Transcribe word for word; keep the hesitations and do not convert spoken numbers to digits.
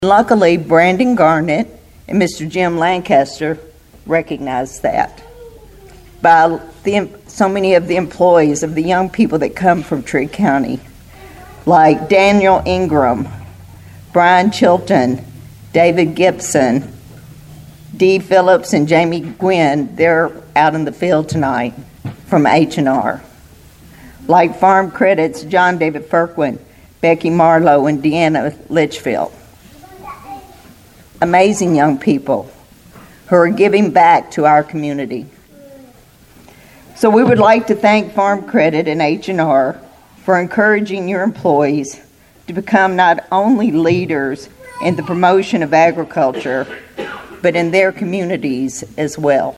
Luckily, Brandon Garnett and Mister Jim Lancaster recognized that by the, so many of the employees of the young people that come from Trigg County, like Daniel Ingram, Brian Chilton, David Gibson, Dee Phillips, and Jamie Gwynn. They're out in the field tonight from H and R. Like Farm Credit's John David Firquin, Becky Marlowe, and Deanna Litchfield. Amazing young people who are giving back to our community. So we would like to thank Farm Credit and H and R for encouraging your employees to become not only leaders in the promotion of agriculture, but in their communities as well.